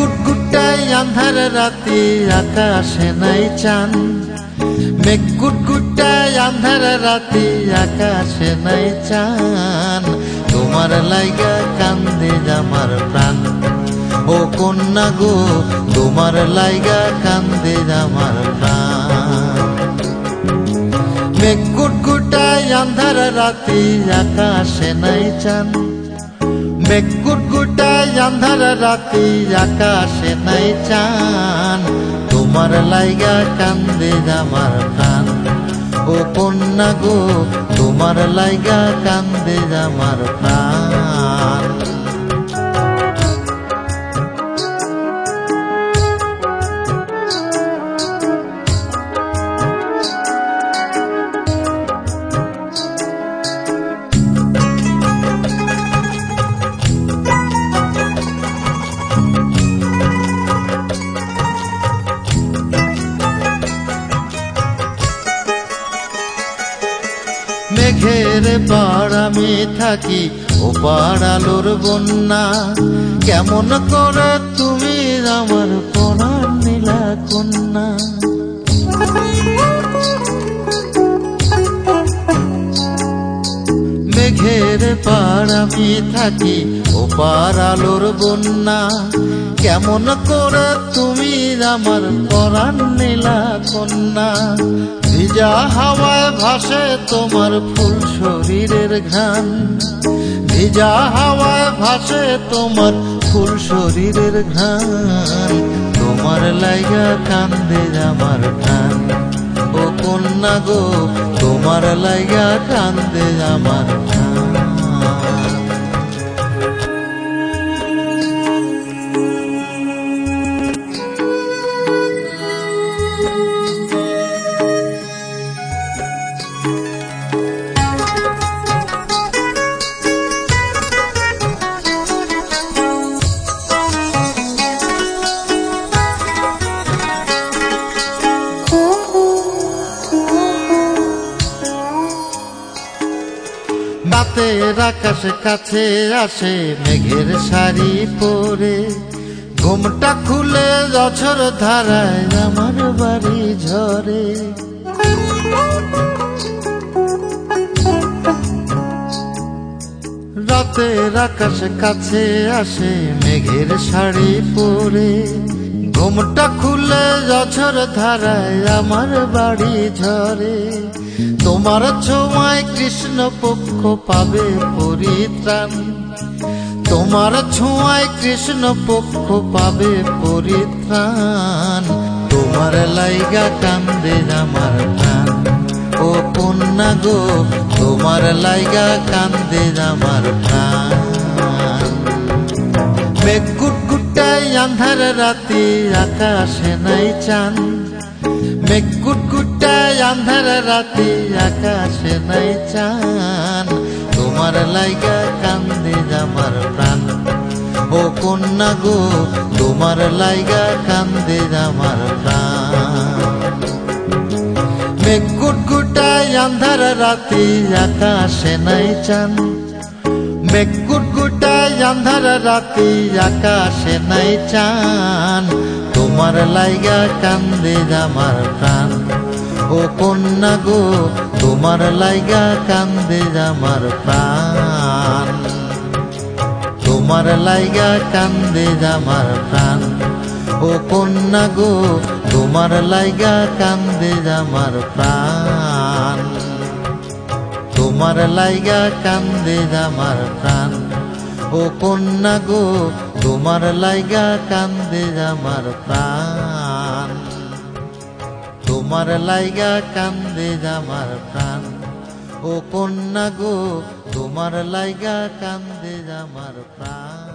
কুটকুটাই আন্ধার রাতে আকাশে নাই চান, মেঘ কুটকুটাই আন্ধার রাতে আকাশে নাই চান। তোমার লাইগা কান্দে আমার প্রাণ, ও কন্যা গো তোমার লাইগা কান্দে আমার প্রাণ। মেঘ কুটকুটাই আন্ধার রাতে আকাশে নাই চান, মেঘ কুটকুটাই আন্ধার রাতে আকাশে নাই চান। তোমার লাইগা কান্দে আমার প্রাণ, ও কন্যা গো তোমার লাইগা কান্দে আমার প্রাণ। মেঘের পাড় আমি থাকি, ও পাড়ালোর বন্যা। কেমন করে তুমি আমার পরাণ নীলা কন্যা। মেঘের পাড় আমি থাকি, ও পাড়ালোর বন্যা। কেমন করে তুমি আমার পরাণ নীলা কন্যা। ভিজা হাওয়ায় ভাসে তোমার ফুল শরীরের ঘ্রাণ, ভিজা হাওয়ায় ভাসে তোমার ফুল শরীরের ঘ্রাণ। তোমার লাইগা কান্দে আমার প্রাণ, ও কন্যা গো তোমার লাইগা কান্দে আমার প্রাণ। রাতের আকাশে কাছে আসে মেঘের শাড়ি পরে, ঘুমটা খুলে জঝর ধারায় আমার বাড়ি ঝরে। রাতের আকাশে কাছে আসে মেঘের শাড়ি পরে, ঘুমটা খুলে জঝর ধারায় আমার বাড়ি ঝরে। তোমার ছোঁয়ায় কৃষ্ণ পক্ষ পাবে পরিত্রাণ, তোমার ছোঁয়ায় কৃষ্ণ পক্ষ পাবে পরিত্রাণ। তোমার লাইগা কান্দে আমার প্রাণ, ও কন্যা গো তোমার লাইগা কান্দে আমার প্রাণ। মেঘ কুটকুটাই আন্ধার রাতে আকাশে নাই চান, মেঘ কুটকুটাই আন্ধার রাতে আকাশে নাই চান। তোমার লাইগা কান্দে আমার প্রাণ, ও কন্যা গো তোমার লাইগা কান্দে আমার প্রাণ। মেঘ কুটকুটাই আন্ধার রাতে আকাশে নাই চান, মেঘ কুটকুটাই আন্ধার রাতে আকাশে নাই চান। তোমার লাইগা কান্দে আমার প্রাণ, ও কন্যা গো তোমার লাইগা কান্দে আমার প্রাণ। তোমার লাইগা কান্দে আমার প্রাণ, ও কন্যা গো তোমার লাইগা কান্দে আমার প্রাণ। তোমার লাইগা কান্দে আমার প্রাণ, ও কন্যা গো তোমার লাইগা কান্দে আমার প্রাণ। তোমার লাইগা কান্দে আমার প্রাণ, ও কন্যা গো তোমার লাইগা কান্দে আমার প্রাণ।